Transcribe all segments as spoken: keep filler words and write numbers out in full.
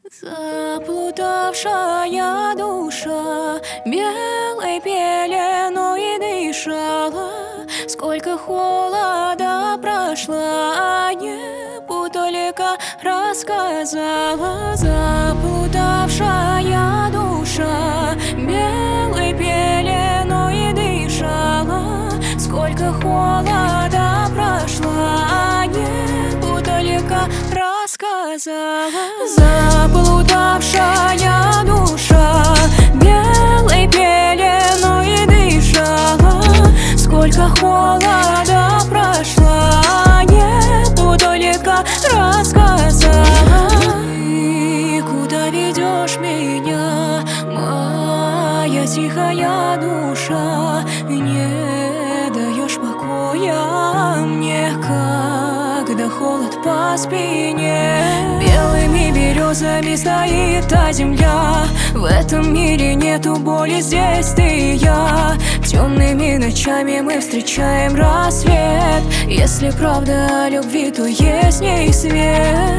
Заплутавшая душа белой пеленой дышала. Сколько холода прошла, небу только рассказала. Заплутавшая душа белой пеленой дышала. Сколько холода прошла, небу только рассказала. Заплутавшая душа белой пеленой дышала. Сколько холода прошла, небу только рассказала. Ты куда ведешь меня, моя тихая душа? Не даешь покоя мне, когда холод по спине. Белыми березами стоит та земля. В этом мире нету боли, здесь ты и я. Темными ночами мы встречаем рассвет. Если правда о любви, то есть в ней свет.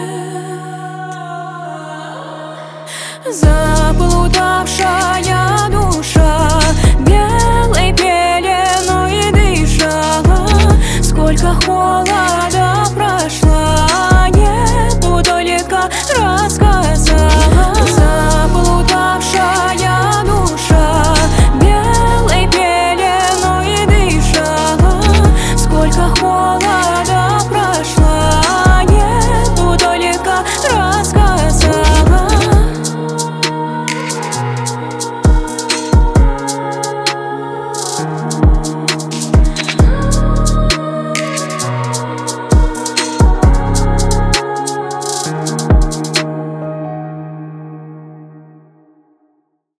Заплутавшая душа белой пеленой дышала. Сколько холода прошла, небу только рассказала.